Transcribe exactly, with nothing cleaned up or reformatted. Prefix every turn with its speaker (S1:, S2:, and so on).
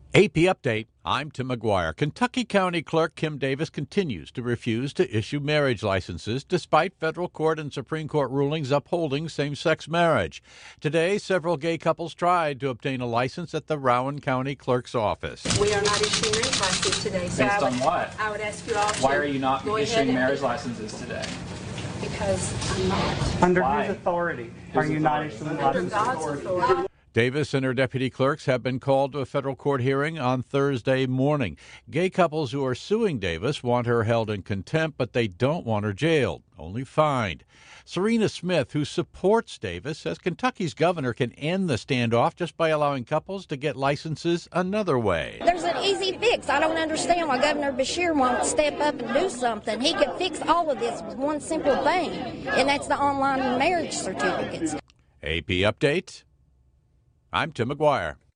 S1: A P Update, I'm Tim McGuire. Kentucky County Clerk Kim Davis continues to refuse to issue marriage licenses despite federal court and Supreme Court rulings upholding same-sex marriage. Today, several gay couples tried to obtain a license at the Rowan County Clerk's office.
S2: We are not issuing marriage licenses today. So
S3: Based
S2: I would,
S3: on what?
S2: I would ask you all to
S3: Why are you not
S2: go
S3: issuing
S2: ahead
S3: marriage
S2: and,
S3: licenses today?
S2: because I'm not.
S4: Under
S3: Why?
S4: whose authority
S3: Whose
S4: are you not
S3: authority?
S4: issuing
S2: Under
S4: licenses?
S2: God's authority.
S1: Davis and her deputy clerks have been called to a federal court hearing on Thursday morning. Gay couples who are suing Davis want her held in contempt, but they don't want her jailed, only fined. Serena Smith, who supports Davis, says Kentucky's governor can end the standoff just by allowing couples to get licenses another way.
S5: There's an easy fix. I don't understand why Governor Beshear won't step up and do something. He could fix all of this with one simple thing, and that's the online marriage certificates.
S1: A P Update, I'm Tim McGuire.